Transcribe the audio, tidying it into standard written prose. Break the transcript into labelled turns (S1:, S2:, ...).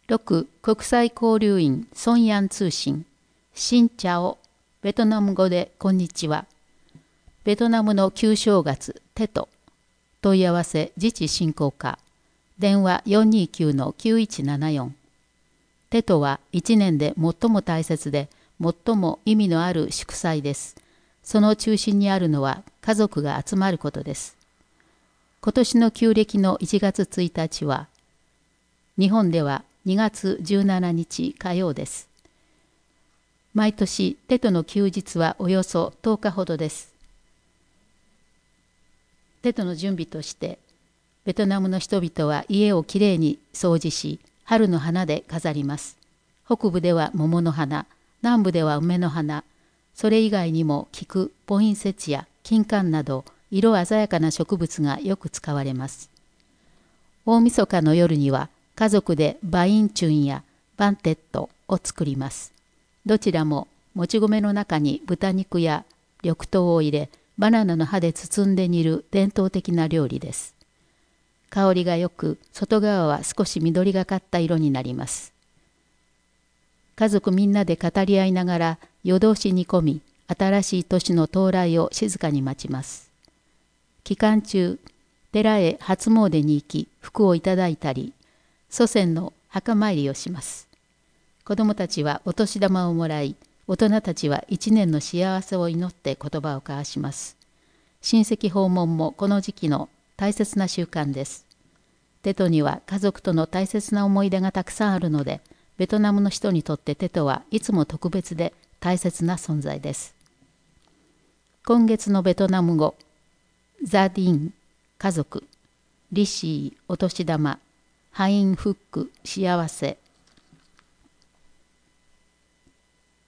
S1: 6. 国際交流員ソンヤン通信シンチャオベトナム語でこんにちは。ベトナムの旧正月テト問い合わせ自治振興課電話 429-9174 テトは1年で最も大切で最も意味のある祝祭です。その中心にあるのは家族が集まることです。今年の旧暦の1月1日は日本では2月17日火曜です。毎年テトの休日はおよそ10日ほどです。テトの準備としてベトナムの人々は家をきれいに掃除し、春の花で飾ります。北部では桃の花、南部では梅の花、それ以外にも菊、ポインセチア、金柑など色鮮やかな植物がよく使われます。大晦日の夜には家族でバインチュンやバンテットを作ります。どちらももち米の中に豚肉や緑豆を入れ、バナナの葉で包んで煮る伝統的な料理です。香りがよく、外側は少し緑がかった色になります。家族みんなで語り合いながら夜通し煮込み、新しい年の到来を静かに待ちます。期間中、寺へ初詣に行き、福をいただいたり、祖先の墓参りをします。子供たちはお年玉をもらい、大人たちは一年の幸せを祈って言葉を交わします。親戚訪問もこの時期の大切な習慣です。テトには家族との大切な思い出がたくさんあるので、ベトナムの人にとってテトはいつも特別で大切な存在です。今月のベトナム語、ザディン、家族、リシー、お年玉、ハインフック、幸せ、